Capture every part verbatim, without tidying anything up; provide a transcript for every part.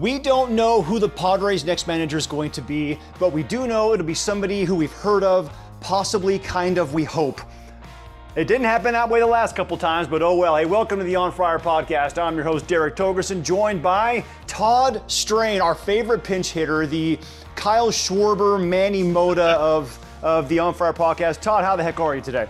We don't know who the Padres' next manager is going to be, but we do know it'll be somebody who we've heard of, possibly, kind of, we hope. It didn't happen that way the last couple times, but oh well. Hey, welcome to the On Fire podcast. I'm your host, Derek Togerson, joined by Todd Strain, our favorite pinch hitter, the Kyle Schwarber, Manny Mota of, of the On Fire podcast. Todd, how the heck are you today?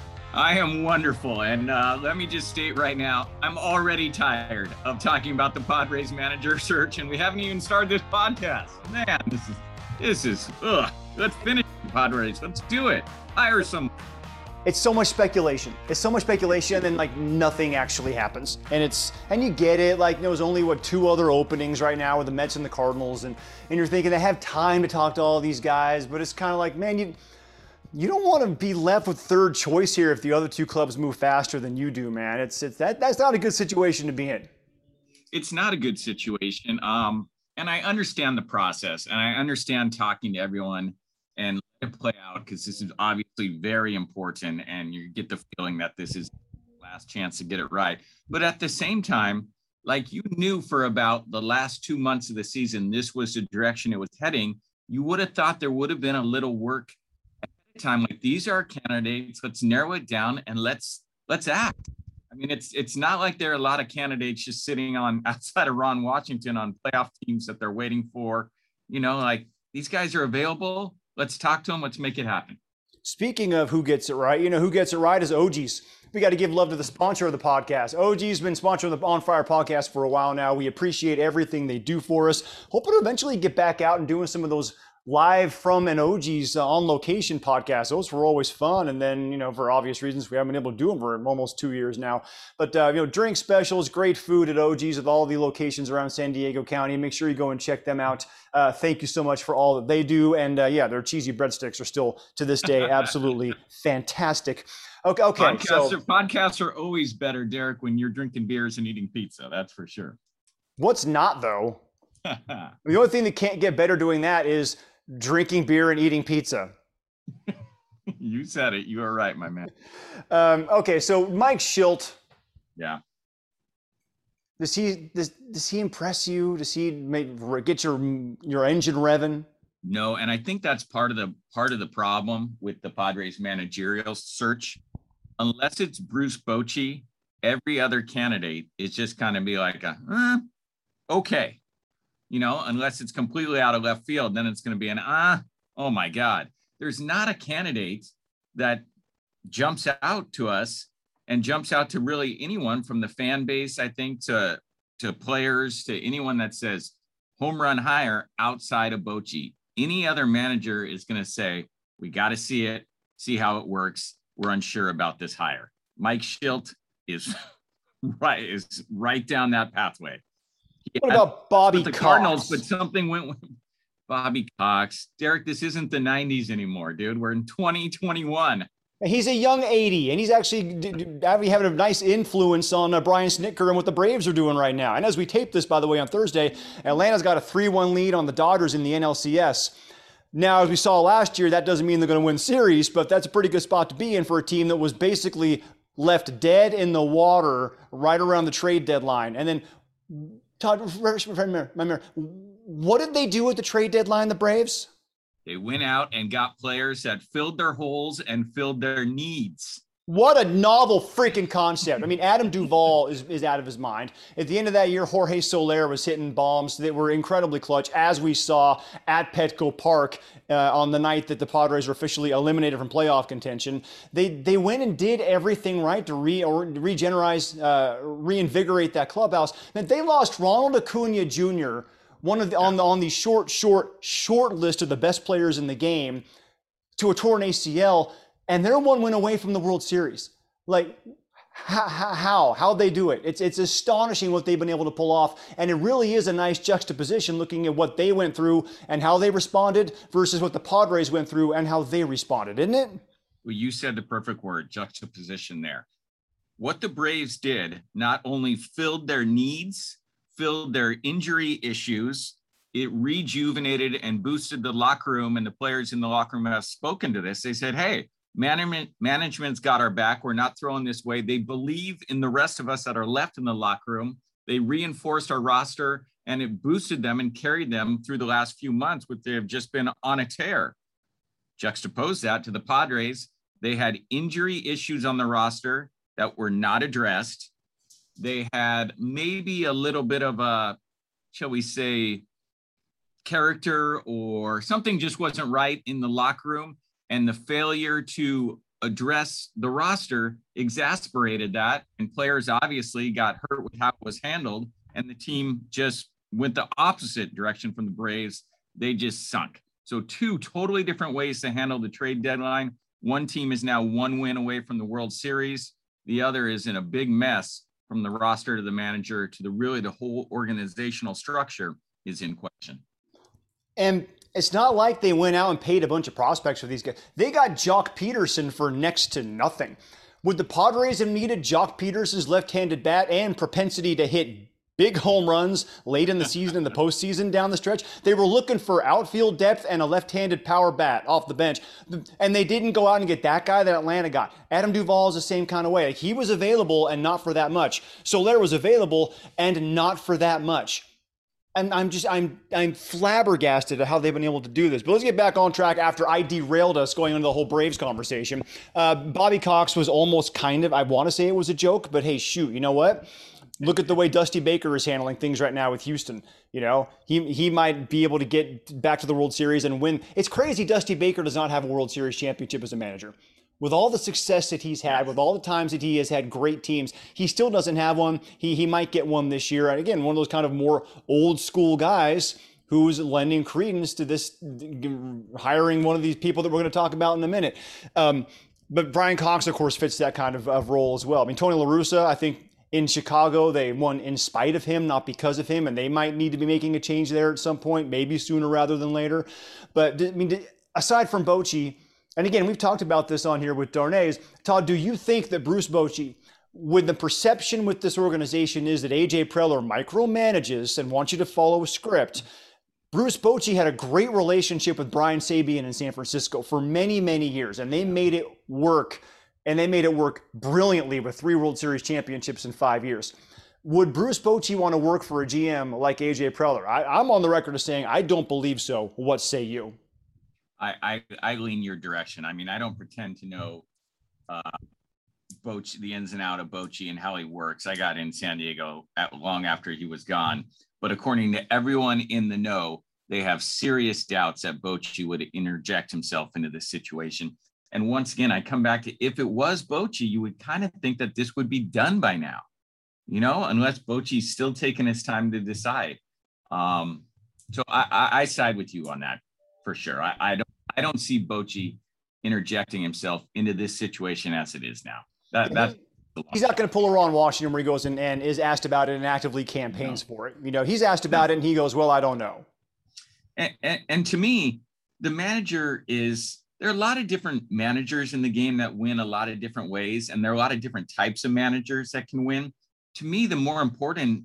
I am wonderful, and uh, let me just state right now, I'm already tired of talking about the Padres manager search, and we haven't even started this podcast. Man, this is, this is, ugh. Let's finish the Padres. Let's do it. Hire some. It's so much speculation. It's so much speculation, and then like nothing actually happens. And it's and you get it. Like there was only what two other openings right now with the Mets and the Cardinals, and and you're thinking they have time to talk to all these guys, but it's kind of like, man, you. You don't want to be left with third choice here if the other two clubs move faster than you do, man. It's it's that that's not a good situation to be in. It's not a good situation. Um, and I understand the process, and I understand talking to everyone and let it play out, because this is obviously very important, and you get the feeling that this is the last chance to get it right. But at the same time, like you knew for about the last two months of the season, this was the direction it was heading. You would have thought there would have been a little work time, like these are our candidates, let's narrow it down and let's let's act. I mean, it's it's not like there are a lot of candidates just sitting on outside of Ron Washington on playoff teams that they're waiting for. You know, like these guys are available. Let's talk to them. Let's make it happen. Speaking of who gets it right, you know, who gets it right is O G's. We got to give love to the sponsor of the podcast. O G's been sponsoring the On Fire podcast for a while now. We appreciate everything they do for us. Hoping to eventually get back out and doing some of those live from an O G's uh, on location podcast. Those were always fun. And then, you know, for obvious reasons, we haven't been able to do them for almost two years now. But, uh, you know, drink specials, great food at O G's with all the locations around San Diego County. Make sure you go and check them out. Uh, thank you so much for all that they do. And uh, yeah, their cheesy breadsticks are still to this day absolutely fantastic. Okay. Okay. Podcasts, so, are, podcasts are always better, Derek, when you're drinking beers and eating pizza. That's for sure. What's not, though? The only thing that can't get better doing that is drinking beer and eating pizza. You said it. You are right, my man. Um, okay, so Mike Shildt. Yeah. Does he does, does he impress you? Does he make, get your your engine revving? No, and I think that's part of the part of the problem with the Padres managerial search. Unless it's Bruce Bochy, every other candidate is just kind of be like, a, eh, okay. You know, unless it's completely out of left field, then it's going to be an, ah, oh my God. There's not a candidate that jumps out to us and jumps out to really anyone from the fan base, I think, to, to players, to anyone that says home run hire outside of Bochy. Any other manager is going to say, we got to see it, see how it works. We're unsure about this hire. Mike Shildt is right, is right down that pathway. What about Bobby the Cox? Cardinals, but something went with Bobby Cox. Derek, this isn't the nineties anymore, dude. We're in twenty twenty-one. He's a young eighty, and he's actually having a nice influence on uh, Brian Snitker and what the Braves are doing right now. And as we tape this, by the way, on Thursday, Atlanta's got a three one lead on the Dodgers in the N L C S. Now, as we saw last year, that doesn't mean they're going to win series, but that's a pretty good spot to be in for a team that was basically left dead in the water right around the trade deadline. And then Todd, what did they do at the trade deadline, the Braves? They went out and got players that filled their holes and filled their needs. What a novel freaking concept. I mean, Adam Duvall is, is out of his mind. At the end of that year, Jorge Soler was hitting bombs that were incredibly clutch, as we saw at Petco Park uh, on the night that the Padres were officially eliminated from playoff contention. They they went and did everything right to re or regenerate, uh, reinvigorate that clubhouse. And they lost Ronald Acuna Junior, one of the, on the on the short, short, short list of the best players in the game, to a torn A C L. And they're one win away from the World Series. Like, how, how, how they do it? It's it's astonishing what they've been able to pull off. And it really is a nice juxtaposition looking at what they went through and how they responded versus what the Padres went through and how they responded, isn't it? Well, you said the perfect word, juxtaposition there. What the Braves did not only filled their needs, filled their injury issues, it rejuvenated and boosted the locker room, and the players in the locker room have spoken to this. They said, hey, Management, management's got our back. We're not throwing this way. They believe in the rest of us that are left in the locker room. They reinforced our roster, and it boosted them and carried them through the last few months, which they have just been on a tear. Juxtapose that to the Padres. They had injury issues on the roster that were not addressed. They had maybe a little bit of a, shall we say, character or something just wasn't right in the locker room. And the failure to address the roster exasperated that. And players obviously got hurt with how it was handled. And the team just went the opposite direction from the Braves. They just sunk. So two totally different ways to handle the trade deadline. One team is now one win away from the World Series. The other is in a big mess from the roster to the manager to the really the whole organizational structure is in question. And it's not like they went out and paid a bunch of prospects for these guys. They got Jock Peterson for next to nothing. Would the Padres have needed Jock Peterson's left-handed bat and propensity to hit big home runs late in the season and the postseason down the stretch? They were looking for outfield depth and a left-handed power bat off the bench. And they didn't go out and get that guy that Atlanta got. Adam Duvall is the same kind of way. Like, he was available and not for that much. Soler was available and not for that much. And I'm just, I'm I'm flabbergasted at how they've been able to do this. But let's get back on track after I derailed us going into the whole Braves conversation. Uh, Bobby Cox was almost kind of, I want to say it was a joke, but hey, shoot, you know what? Look at the way Dusty Baker is handling things right now with Houston. You know, he he might be able to get back to the World Series and win. It's crazy Dusty Baker does not have a World Series championship as a manager. With all the success that he's had, with all the times that he has had great teams, he still doesn't have one. He he might get one this year. And again, one of those kind of more old school guys who's lending credence to this, hiring one of these people that we're going to talk about in a minute. Um, but Brian Cox, of course, fits that kind of, of role as well. I mean, Tony La Russa, I think in Chicago, they won in spite of him, not because of him, and they might need to be making a change there at some point, maybe sooner rather than later. But I mean, aside from Bochy, and again, we've talked about this on here with Darnay's. Todd, do you think that Bruce Bochy, when the perception with this organization is that A J Preller micromanages and wants you to follow a script, Bruce Bochy had a great relationship with Brian Sabean in San Francisco for many, many years, and they made it work, and they made it work brilliantly with three World Series championships in five years. Would Bruce Bochy want to work for a G M like A J Preller? I, I'm on the record of saying I don't believe so. What say you? I, I, I lean your direction. I mean, I don't pretend to know uh, Bochy, the ins and out of Bochy and how he works. I got in San Diego at, long after he was gone. But according to everyone in the know, they have serious doubts that Bochy would interject himself into this situation. And once again, I come back to, if it was Bochy, you would kind of think that this would be done by now, you know, unless Bochy's still taking his time to decide. Um, so I, I, I side with you on that. For sure. I, I don't I don't see Bochy interjecting himself into this situation as it is now. That that's He's not going to pull a Ron Washington where he goes in and is asked about it and actively campaigns no. for it. You know, he's asked about no. it and he goes, well, I don't know. And, and, and to me, the manager is, there are a lot of different managers in the game that win a lot of different ways. And there are a lot of different types of managers that can win. To me, the more important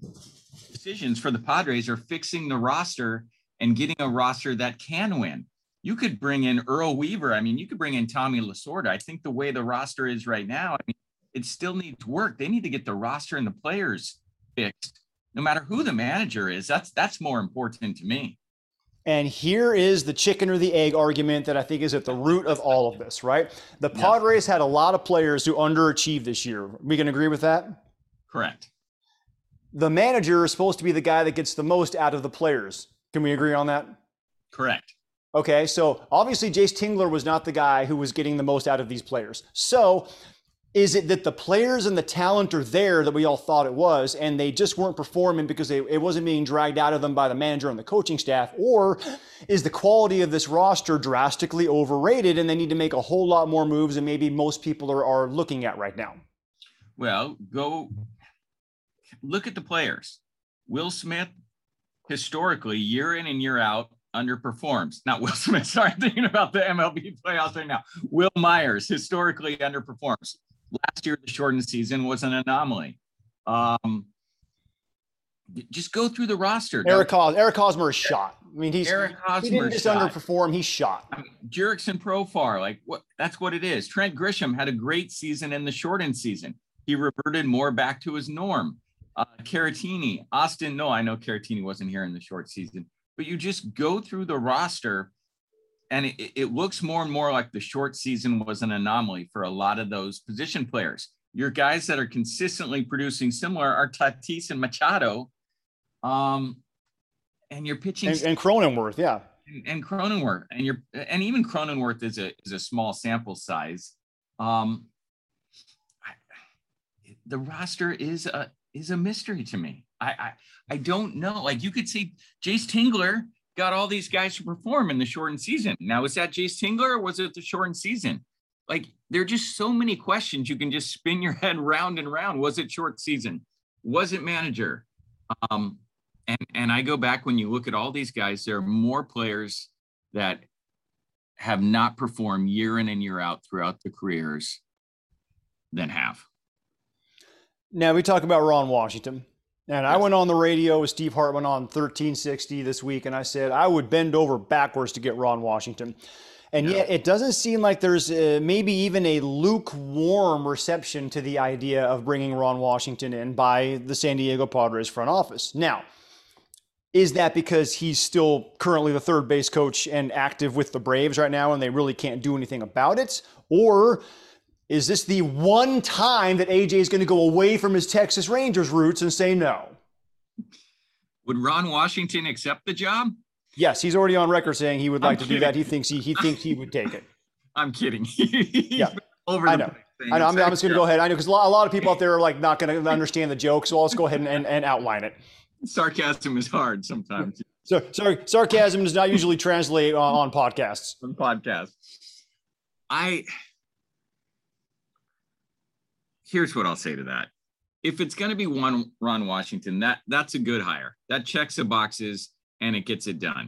decisions for the Padres are fixing the roster and getting a roster that can win. You could bring in Earl Weaver. I mean, you could bring in Tommy Lasorda. I think the way the roster is right now, I mean, it still needs work. They need to get the roster and the players fixed, no matter who the manager is. That's that's more important to me. And here is the chicken or the egg argument that I think is at the root of all of this, right? The Padres had a lot of players who underachieved this year. We can agree with that? Correct. The manager is supposed to be the guy that gets the most out of the players. Can we agree on that? Correct. Okay, so obviously Jace Tingler was not the guy who was getting the most out of these players. So is it that the players and the talent are there that we all thought it was, and they just weren't performing because they, it wasn't being dragged out of them by the manager and the coaching staff? Or is the quality of this roster drastically overrated and they need to make a whole lot more moves than maybe most people are, are looking at right now? Well, go look at the players. Will Smith, historically, year in and year out, underperforms. Not Will Smith, sorry, I'm thinking about the M L B playoffs right now. Will Myers, historically, underperforms. Last year, the shortened season was an anomaly. Um, just go through the roster. Eric, Cos- Eric Hosmer is shot. I mean, he's Eric he didn't just shot. underperform, he's shot. I mean, Jurickson Profar, like what? That's what it is. Trent Grisham had a great season in the shortened season. He reverted more back to his norm. Uh, Caratini, Austin. No, I know Caratini wasn't here in the short season, but you just go through the roster and it, it looks more and more like the short season was an anomaly for a lot of those position players. Your guys that are consistently producing similar are Tatis and Machado. Um, and you're pitching and, and Cronenworth, yeah. And, and Cronenworth, and you're and even Cronenworth is a is a small sample size. Um, I, the roster is a is a mystery to me. I, I I don't know. Like you could see Jace Tingler got all these guys to perform in the shortened season. Now, is that Jace Tingler or was it the shortened season? Like there are just so many questions you can just spin your head round and round. Was it short season? Was it manager? Um, and and I go back when you look at all these guys, there are more players that have not performed year in and year out throughout the careers than have. Now we talk about Ron Washington. And I went on the radio with Steve Hartman on thirteen sixty this week, and I said I would bend over backwards to get Ron Washington. And yet it doesn't seem like there's uh, maybe even a lukewarm reception to the idea of bringing Ron Washington in by the San Diego Padres front office. Now, is that because he's still currently the third base coach and active with the Braves right now and they really can't do anything about it? Or is this the one time that A J is going to go away from his Texas Rangers roots and say no? Would Ron Washington accept the job? Yes, he's already on record saying he would like I'm to do that. He thinks he he thinks he would take it. I'm kidding. Yeah, over I know. I know. I'm, I'm just going to go ahead. I know because a lot, a lot of people out there are like not going to understand the joke, so I'll just go ahead and, and, and outline it. Sarcasm is hard sometimes. So, sorry, sarcasm does not usually translate on, on podcasts. On podcasts, I. Here's what I'll say to that. If it's going to be one Ron Washington, that that's a good hire. That checks the boxes and it gets it done.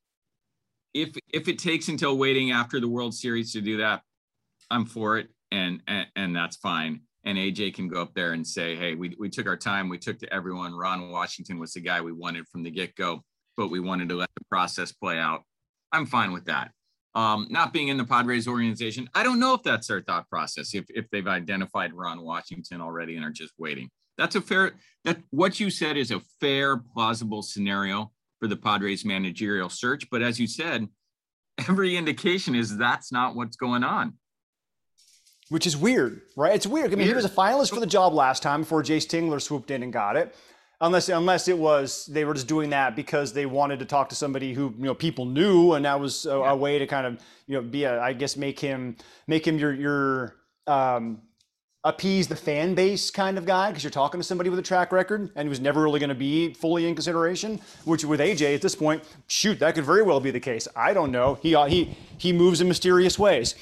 If if it takes until waiting after the World Series to do that, I'm for it, and and, and that's fine. And A J can go up there and say, hey, we, we took our time. We took to everyone. Ron Washington was the guy we wanted from the get-go, but we wanted to let the process play out. I'm fine with that. Um, not being in the Padres organization, I don't know if that's their thought process, if if they've identified Ron Washington already and are just waiting. That's a fair, that what you said is a fair, plausible scenario for the Padres managerial search. But as you said, every indication is that's not what's going on. Which is weird, right? It's weird. I mean, weird. He was a finalist for the job last time before Jace Tingler swooped in and got it. Unless, unless it was they were just doing that because they wanted to talk to somebody who you know people knew, and that was a, yeah. a way to kind of you know be a I guess make him make him your your um, appease the fan base kind of guy because you're talking to somebody with a track record and he was never really going to be fully in consideration. Which with A J at this point, shoot, that could very well be the case. I don't know. He he he moves in mysterious ways.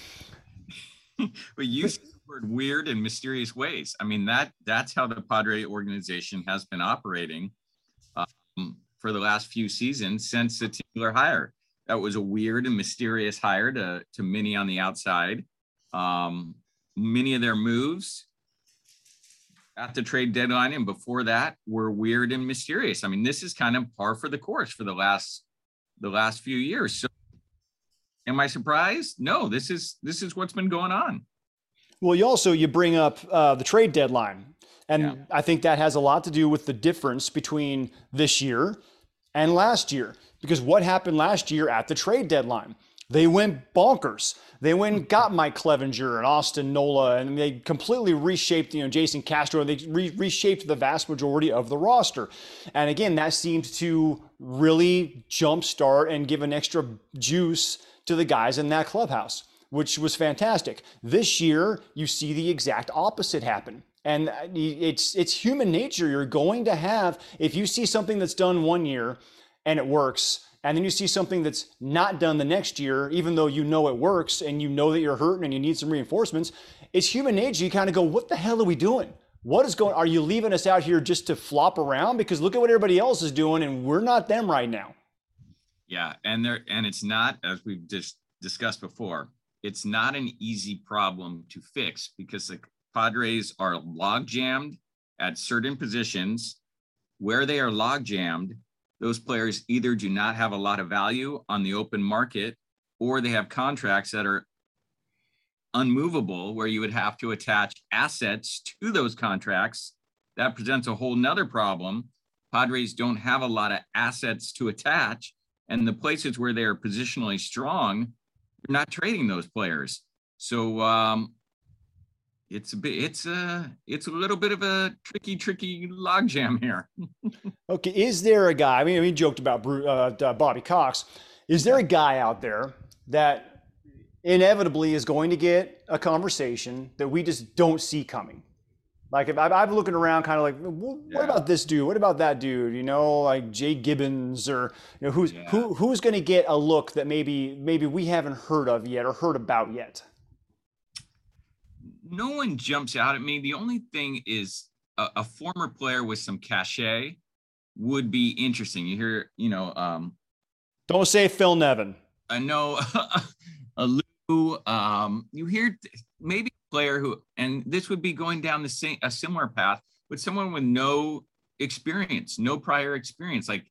But you used the word weird and mysterious ways. I mean, that that's how the Padre organization has been operating um, for the last few seasons since the Tingler hire. That was a weird and mysterious hire to, to many on the outside. Um, many of their moves at the trade deadline and before that were weird and mysterious. I mean, this is kind of par for the course for the last the last few years. So am I surprised? No, this is this is what's been going on. Well, you also you bring up uh, the trade deadline, and Yeah. I think that has a lot to do with the difference between this year and last year. Because what happened last year at the trade deadline? They went bonkers. They went and got Mike Clevenger and Austin Nola, and they completely reshaped, you know, Jason Castro, and they re- reshaped the vast majority of the roster. And again, that seemed to really jumpstart and give an extra juice to the guys in that clubhouse, which was fantastic. This year, you see the exact opposite happen. And it's it's human nature. You're going to have, if you see something that's done one year and it works, and then you see something that's not done the next year, even though you know it works and you know that you're hurting and you need some reinforcements, it's human nature. You kind of go, what the hell are we doing? What is going, are you leaving us out here just to flop around? Because look at what everybody else is doing and we're not them right now. Yeah, and there and it's not, as we've just discussed before, it's not an easy problem to fix because the Padres are log jammed at certain positions. Where they are log jammed, those players either do not have a lot of value on the open market, or they have contracts that are unmovable, where you would have to attach assets to those contracts that presents a whole nother problem. Padres don't have a lot of assets to attach, and the places where they're positionally strong, you're not trading those players. So um, it's a bit, it's a, it's a little bit of a tricky, tricky logjam here. Okay, is there a guy? I mean, we joked about Bruce, uh, Bobby Cox. Is there a guy out there that inevitably is going to get a conversation that we just don't see coming? Like if I'm, I'm looking around, kind of like, what Yeah. about this dude? What about that dude? You know, like Jay Gibbons, or you know, who's Yeah. who who's going to get a look that maybe maybe we haven't heard of yet or heard about yet? No one jumps out at me. The only thing is a, a former player with some cachet would be interesting. You hear, you know, um, Don't say Phil Nevin. I know a Lou, um, you hear maybe a player who, and this would be going down the same, a similar path, but someone with no experience, no prior experience. Like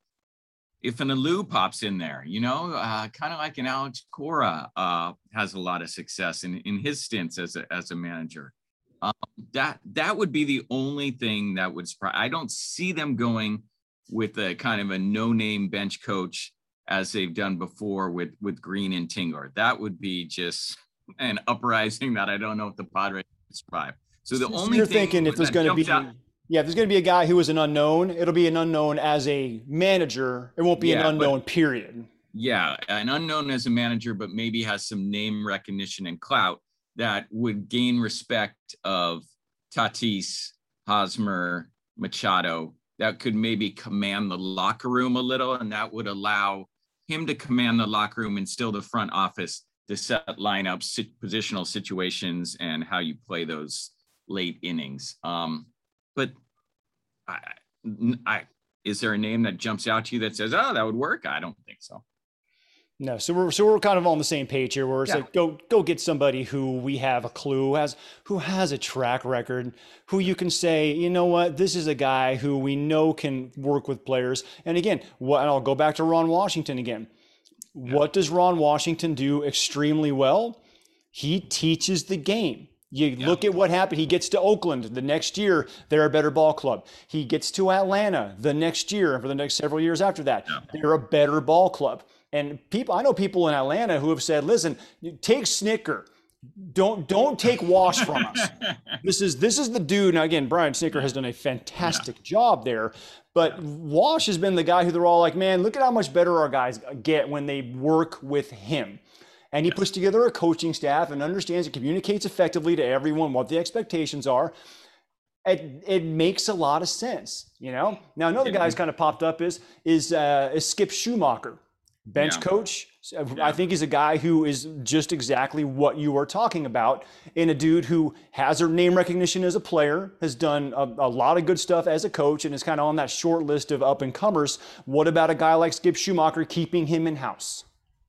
if an Alou pops in there, you know, uh, kind of like an Alex Cora uh, has a lot of success in, in his stints as a, as a manager. Um, that, that would be the only thing that would surprise. I don't see them going with a kind of a no-name bench coach as they've done before with, with Green and Tingler. That would be just an uprising that I don't know if the Padres would survive. So the So only you're thing thinking if there's that going to be, jumps out- yeah, if there's going to be a guy who is an unknown, it'll be an unknown as a manager. It won't be Yeah, an but- unknown period. yeah, an unknown as a manager, but maybe has some name recognition and clout that would gain respect of Tatis, Hosmer, Machado, that could maybe command the locker room a little, and that would allow him to command the locker room and still the front office to set lineups, sit, positional situations, and how you play those late innings. Um, but I, I, is there a name that jumps out to you that says, "Oh, that would work"? I don't think so. No, so we're so we're kind of on the same page here. Where it's Yeah. like go go get somebody who we have a clue who has who has a track record, who you can say, you know what, this is a guy who we know can work with players. And again, what and I'll go back to Ron Washington again. Yeah. What does Ron Washington do extremely well? He teaches the game. You Yeah. look at what happened. He gets to Oakland the next year. They're a better ball club. He gets to Atlanta the next year, and for the next several years after that, Yeah. they're a better ball club. And people, I know people in Atlanta who have said, "Listen, you take Snicker. Don't don't take Wash from us. This is this is the dude." Now again, Brian Snicker has done a fantastic job there, but Wash has been the guy who they're all like, "Man, look at how much better our guys get when they work with him." And he Yes. puts together a coaching staff and understands and communicates effectively to everyone what the expectations are. It, it makes a lot of sense, you know. Now another Yeah. guy who's kind of popped up is is uh, is Skip Schumacher, bench Yeah. coach. I Yeah. think he's a guy who is just exactly what you are talking about, in a dude who has a name recognition as a player, has done a, a lot of good stuff as a coach, and is kind of on that short list of up and comers. What about a guy like Skip Schumacher, keeping him in house?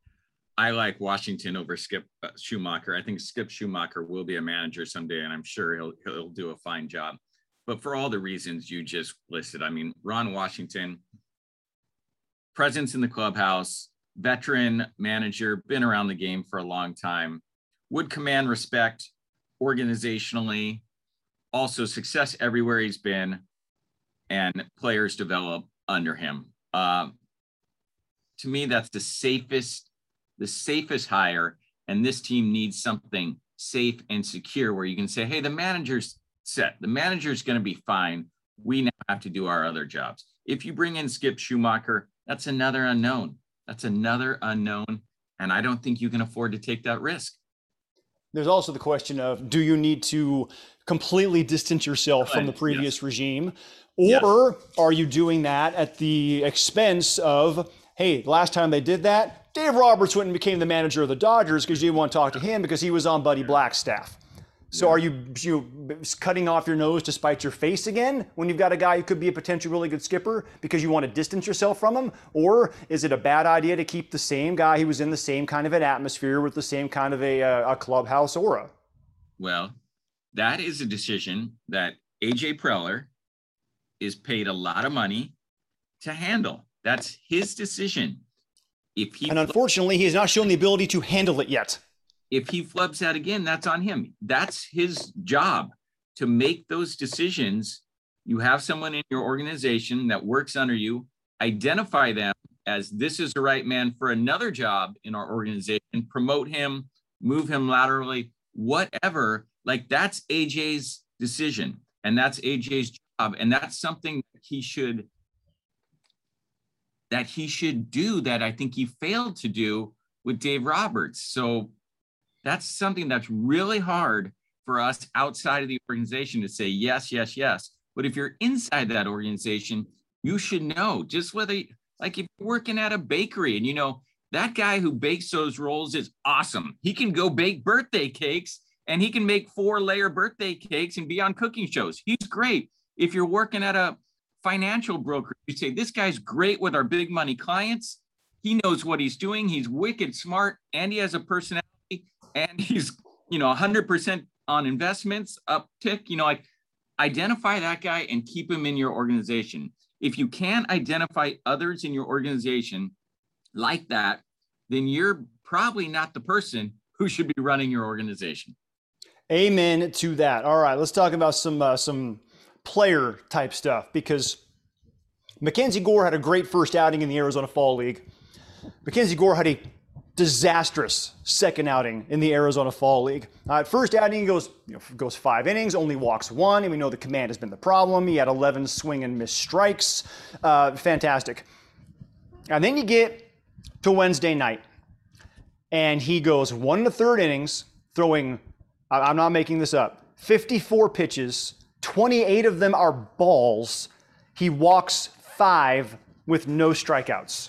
I like Washington over Skip uh, Schumacher. I think Skip Schumacher will be a manager someday, and I'm sure he'll he'll do a fine job. But for all the reasons you just listed, I mean, Ron Washington, presence in the clubhouse, veteran manager, been around the game for a long time, would command respect organizationally, also success everywhere he's been, and players develop under him. Um, to me, that's the safest the safest hire, and this team needs something safe and secure where you can say, hey, the manager's set. The manager's going to be fine. We now have to do our other jobs. If you bring in Skip Schumacher, that's another unknown. That's another unknown, and I don't think you can afford to take that risk. There's also the question of, do you need to completely distance yourself from the Right, previous yes. regime? Yes. Or are you doing that at the expense of, hey, last time they did that, Dave Roberts went and became the manager of the Dodgers because you didn't want to talk to him because he was on Buddy Black's staff. So are you, you cutting off your nose to spite your face again when you've got a guy who could be a potential really good skipper because you want to distance yourself from him? Or is it a bad idea to keep the same guy who was in the same kind of an atmosphere with the same kind of a, a clubhouse aura? Well, that is a decision that A J Preller is paid a lot of money to handle. That's his decision. If he And unfortunately, he has not shown the ability to handle it yet. if he flubs that again, that's on him. That's his job, to make those decisions You have someone in your organization that works under you, identify them as this is the right man for another job in our organization, promote him, move him laterally, whatever. Like, that's A J's decision, and that's A J's job. And that's something that he should, that he should do that I think he failed to do with Dave Roberts. So that's something that's really hard for us outside of the organization to say yes, yes, yes. But if you're inside that organization, you should know, just whether, like if you're working at a bakery and you know, that guy who bakes those rolls is awesome. He can go bake birthday cakes and he can make four layer birthday cakes and be on cooking shows. He's great. If you're working at a financial broker, you say, this guy's great with our big money clients. He knows what he's doing. He's wicked smart, and he has a personality, and he's, you know, one hundred percent on investments, uptick, you know, like identify that guy and keep him in your organization. If you can't identify others in your organization like that, then you're probably not the person who should be running your organization. Amen to that. All right, let's talk about some uh, some player type stuff, because Mackenzie Gore had a great first outing in the Arizona Fall League. Mackenzie Gore had a disastrous second outing in the Arizona Fall League. Uh, first outing, he goes, you know, goes five innings, only walks one, and we know the command has been the problem. He had eleven swing and miss strikes. Uh, fantastic. And then you get to Wednesday night, and he goes one and a third innings, throwing, I'm not making this up, fifty-four pitches, twenty-eight of them are balls. He walks five with no strikeouts.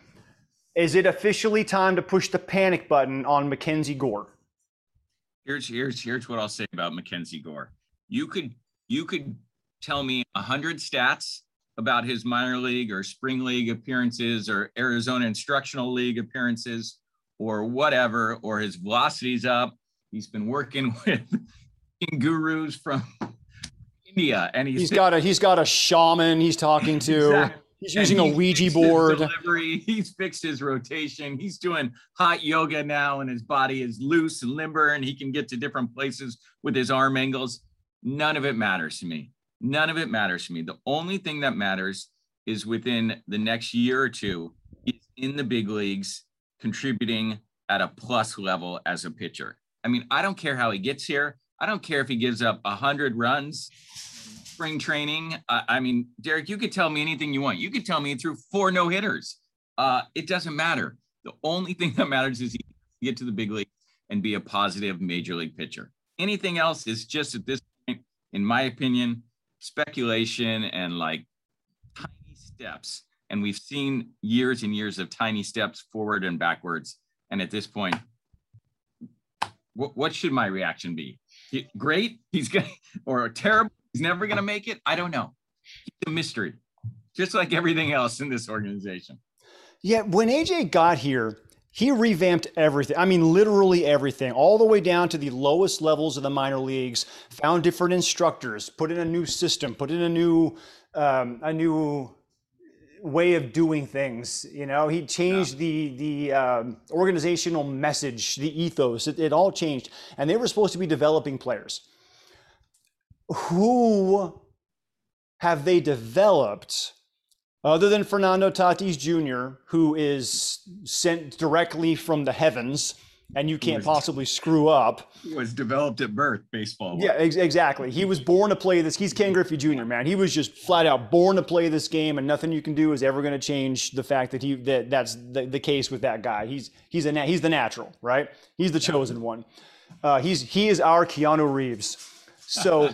Is it officially time to push the panic button on Mackenzie Gore? Here's here's here's what I'll say about Mackenzie Gore. You could you could tell me a hundred stats about his minor league or spring league appearances or Arizona Instructional League appearances or whatever, or his velocity's up. He's been working with gurus from India, and he's, he's got a he's got a shaman he's talking to. Exactly. He's using and a Ouija board. Delivery. He's fixed his rotation. He's doing hot yoga now, and his body is loose and limber, and he can get to different places with his arm angles. None of it matters to me. None of it matters to me. The only thing that matters is within the next year or two, he's in the big leagues, contributing at a plus level as a pitcher. I mean, I don't care how he gets here. I don't care if he gives up one hundred runs spring training. Uh, I mean, Derek, you could tell me anything you want. You could tell me he threw four no hitters. Uh, it doesn't matter. The only thing that matters is he get to the big league and be a positive major league pitcher. Anything else is just, at this point, in my opinion, speculation and like tiny steps. And we've seen years and years of tiny steps forward and backwards. And at this point, what, what should my reaction be? He, great, he's going, or terrible, he's never going to make it? I don't know. It's a mystery, just like everything else in this organization. Yeah, when A J got here, he revamped everything. I mean, literally everything, all the way down to the lowest levels of the minor leagues, found different instructors, put in a new system, put in a new, um, a new way of doing things. You know, he changed yeah. the the um, organizational message, the ethos. It, it all changed, and they were supposed to be developing players. Who have they developed other than Fernando Tatis Junior, who is sent directly from the heavens and you can't was, possibly screw up? He was developed at birth, baseball. Yeah, ex- exactly. He was born to play this. He's Ken Griffey Junior, man. He was just flat out born to play this game, and nothing you can do is ever going to change the fact that he that that's the, the case with that guy. He's he's a he's the natural, right? He's the chosen one. Uh, he's he is our Keanu Reeves. So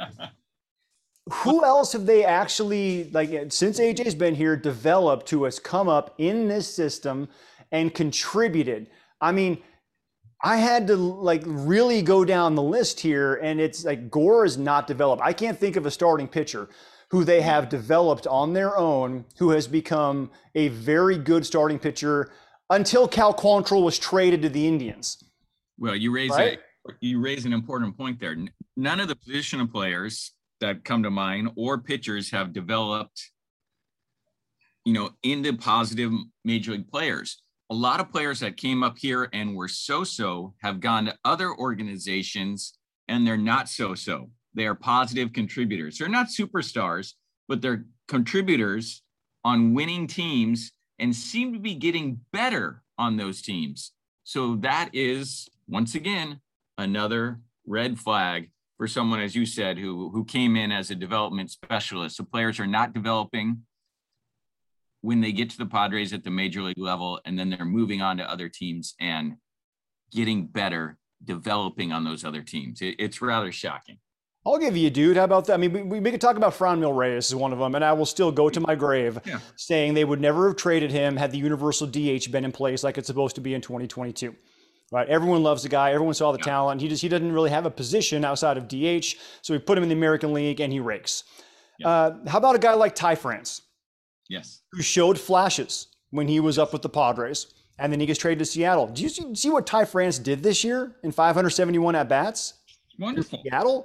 who else have they actually, like, since A J's been here, developed who has come up in this system and contributed? I mean, I had to like really go down the list here, and it's like Gore is not developed. I can't think of a starting pitcher who they have developed on their own who has become a very good starting pitcher until Cal Quantrill was traded to the Indians. Well, you raise right? a, you raise an important point there. None of the position players that come to mind or pitchers have developed, you know, into positive major league players. A lot of players that came up here and were so-so have gone to other organizations and they're not so-so. They are positive contributors. They're not superstars, but they're contributors on winning teams and seem to be getting better on those teams. So that is, once again, another red flag for someone, as you said, who, who came in as a development specialist. So players are not developing when they get to the Padres at the major league level, and then they're moving on to other teams and getting better, developing on those other teams. It, it's rather shocking. I'll give you, dude. How about that? I mean, we, we could talk about Franmil Reyes is one of them, and I will still go to my grave yeah. saying they would never have traded him had the universal D H been in place like it's supposed to be in twenty twenty-two. Right? Everyone loves the guy. Everyone saw the yeah. talent. He just he doesn't really have a position outside of D H, so we put him in the American League and he rakes. Yeah. Uh, how about a guy like Ty France? Yes, who showed flashes when he was up with the Padres, and then he gets traded to Seattle. Do you see, see what Ty France did this year in five hundred seventy-one at bats? Wonderful. In Seattle.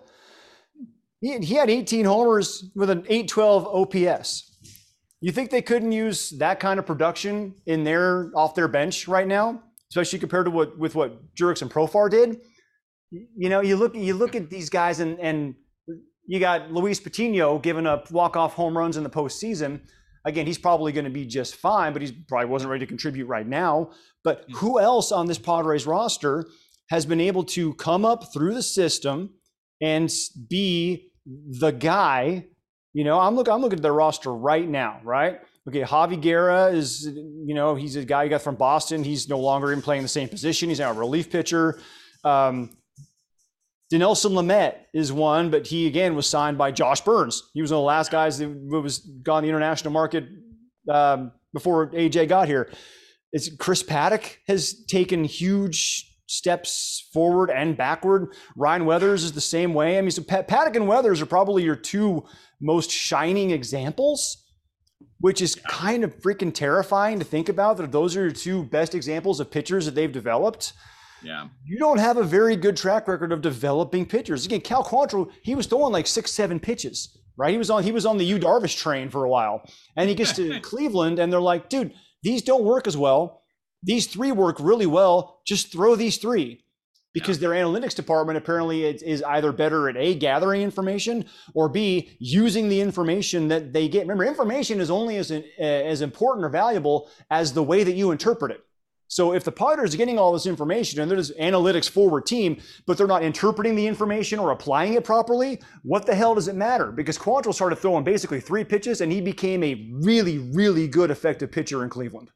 He, he had eighteen homers with an eight twelve O P S. You think they couldn't use that kind of production in their off their bench right now, especially compared to what with what Jurickson Profar did? You know, you look you look at these guys, and and you got Luis Patino giving up walk-off home runs in the postseason. Again, he's probably going to be just fine, but he's probably wasn't ready to contribute right now. But who else on this Padres roster has been able to come up through the system and be the guy? You know, I'm looking, I'm looking at their roster right now, right? Okay, Javi Guerra is, you know, he's a guy you got from Boston. He's no longer even playing the same position. He's now a relief pitcher. Um, Dinelson Lamet is one, but he, again, was signed by Josh Burns. He was one of the last guys that was gone the international market um, before A J got here. It's Chris Paddock has taken huge steps forward and backward. Ryan Weathers is the same way. I mean, so Paddock and Weathers are probably your two most shining examples, which is kind of freaking terrifying to think about, that those are your two best examples of pitchers that they've developed. Yeah. You don't have a very good track record of developing pitchers. Again, Cal Quantrill, he was throwing like six, seven pitches, right? He was on he was on the Yu Darvish train for a while. And he gets to Cleveland and they're like, dude, these don't work as well. These three work really well. Just throw these three. Because yeah. their analytics department apparently is, is either better at A, gathering information, or B, using the information that they get. Remember, information is only as, as important or valuable as the way that you interpret it. So if the Padres are getting all this information and they're this analytics forward team, but they're not interpreting the information or applying it properly, what the hell does it matter? Because Quantrill started throwing basically three pitches and he became a really, really good effective pitcher in Cleveland.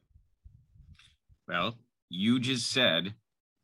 Well, you just said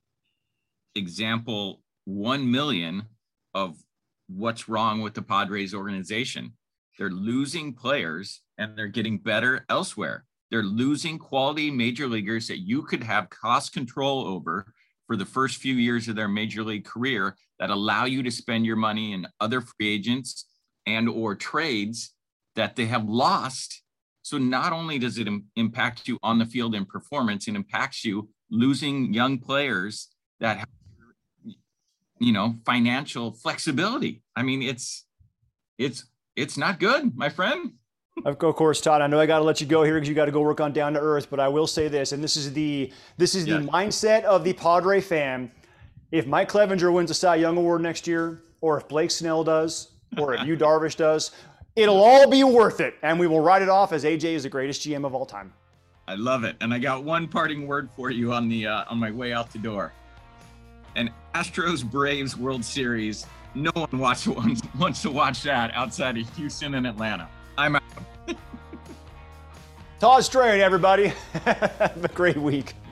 example one million of what's wrong with the Padres organization. They're losing players and they're getting better elsewhere. They're losing quality major leaguers that you could have cost control over for the first few years of their major league career that allow you to spend your money in other free agents and or trades that they have lost. So not only does it im- impact you on the field in performance, it impacts you losing young players that have, you know, financial flexibility. I mean, it's, it's, it's not good, my friend. Of course, Todd, I know I got to let you go here because you got to go work on Down to Earth, but I will say this, and this is the this is yeah. the mindset of the Padre fan. If Mike Clevenger wins the Cy Young Award next year, or if Blake Snell does, or if Yu Darvish does, it'll all be worth it, and we will write it off as A J is the greatest G M of all time. I love it, and I got one parting word for you on the uh, on my way out the door. An Astros Braves World Series. No one wants to, wants to watch that outside of Houston and Atlanta. I'm out. Todd Strain, everybody. Have a great week.